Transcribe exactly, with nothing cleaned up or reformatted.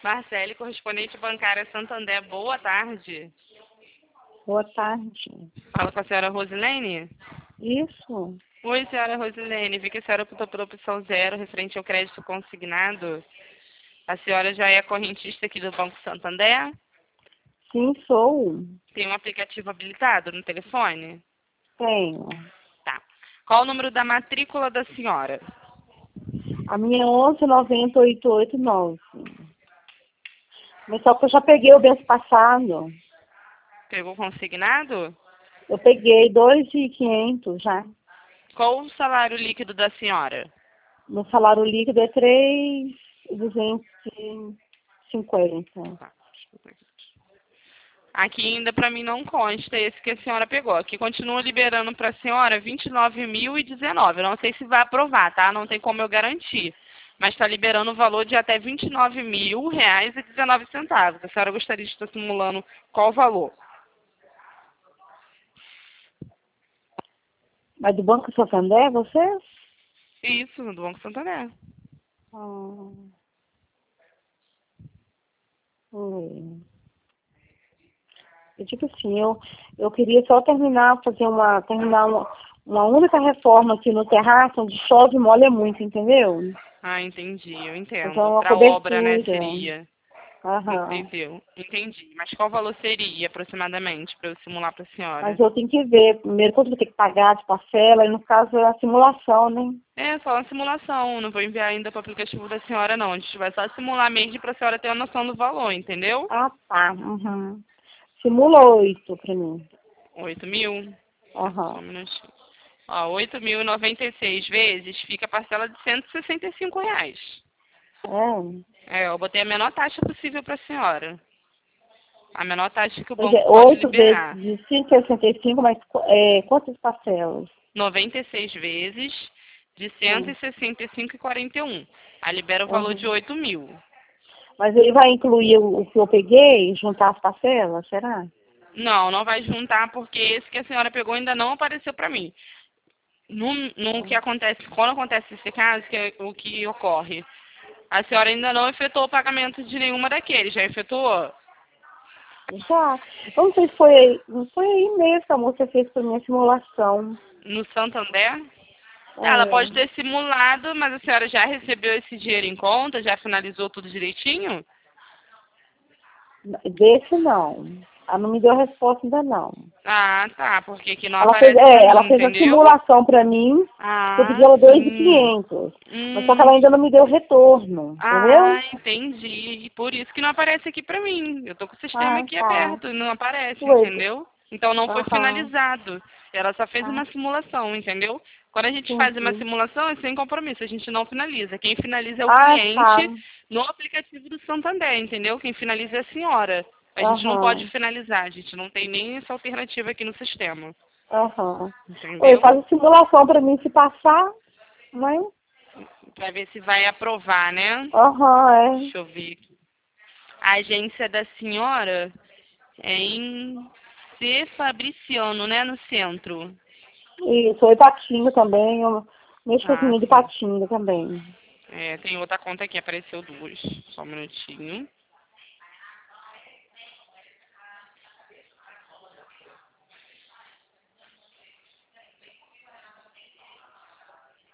Marcele, correspondente bancária Santander, boa tarde. Boa tarde. Fala com a senhora Rosilene? Isso. Oi, senhora Rosilene. Vi que a senhora optou pela opção zero, referente ao crédito consignado. A senhora já é correntista aqui do Banco Santander? Sim, sou. Tem um aplicativo habilitado no telefone? Tenho. Tá. Qual o número da matrícula da senhora? A minha é onze noventa oito oito nove. Mas só que eu já peguei o mês passado. Pegou consignado? Eu peguei dois mil e quinhentos já. Qual o salário líquido da senhora? Meu salário líquido é três mil duzentos e cinquenta. Tá, desculpa aqui. Aqui ainda para mim não consta esse que a senhora pegou. Aqui continua liberando para a senhora vinte e nove mil e dezenove. Eu não sei se vai aprovar, tá? Não tem como eu garantir. Mas está liberando o valor de até vinte e nove mil reais e dezenove centavos. A senhora gostaria de estar simulando qual valor? Mas do Banco Santander, você? Isso, do Banco Santander. Ah, hum. Eu digo assim, eu, eu queria só terminar, fazer uma, terminar uma, uma única reforma aqui no terraço, onde chove e molha muito, entendeu? Ah, entendi, eu Fazer entendo. uma Para obra, né, cobertura. seria. Aham. Entendeu? Entendi. Mas qual valor seria, aproximadamente, para eu simular para a Mas senhora? eu tenho que ver primeiro quanto eu vou ter que pagar de parcela, e no caso é a simulação, né? É só uma simulação, não vou enviar ainda para o aplicativo da senhora, não. A gente vai só simular mesmo para a senhora ter a noção do valor, entendeu? Ah, tá. Uhum. Simula oito pra mim. Oito mil? Tá, só Aham. um minutinho. Ó, oito mil e noventa e seis vezes fica a parcela de cento e sessenta e cinco reais. É. É, eu botei a menor taxa possível para a senhora. A menor taxa que o Pois banco é, pode oito vezes liberar. de cento e sessenta e cinco, mas é, quantas parcelas? noventa e seis vezes de cento e Hum. sessenta e cinco e quarenta e um. Aí libera o valor de Uhum. oito mil. Mas ele vai incluir o, o que eu peguei, juntar as parcelas, será? Não, não vai juntar porque esse que a senhora pegou ainda não apareceu para mim. No, no que Hum. acontece, quando acontece esse caso, que é o que ocorre, a senhora ainda não efetuou o pagamento de nenhuma daqueles, já efetuou? Já. Eu não sei se foi aí, não foi aí mesmo que a moça fez pra minha simulação. No Santander? Ela pode É. ter simulado, mas a senhora já recebeu esse dinheiro em conta, já finalizou tudo direitinho? Desse não. Ela não me deu a resposta ainda não. Ah, tá, porque aqui não Ela fez, aparece pra é, ela mim, fez a entendeu? simulação para mim, que eu pedi Ah, ela dois mil e sim. quinhentos. Mas só que Hum, ela ainda não me deu retorno, ah, entendeu? entendi. Por isso que não aparece aqui pra mim. Eu tô com o sistema Ah, aqui tá. aberto e não aparece, Ué, entendeu? Então não foi aham. finalizado. Ela só fez Ah, uma simulação, entendeu? Quando a gente faz uma entendi. simulação é sem compromisso, a gente não finaliza. Quem finaliza é o Ah, tá. cliente no aplicativo do Santander, entendeu? Quem finaliza é a senhora. A gente não pode Aham. finalizar, a gente não tem nem essa alternativa aqui no sistema. Aham. Oi, Entendeu? faz a simulação para mim se passar, né? Pra ver se vai aprovar, né? Aham, Deixa eu ver aqui. A agência da senhora é em C. Fabriciano, né? No centro. é. Isso, oi, Patinga também. Eu mexo com Ah, as de sim. Patinga também. É, tem outra conta aqui, apareceu duas. Só um minutinho.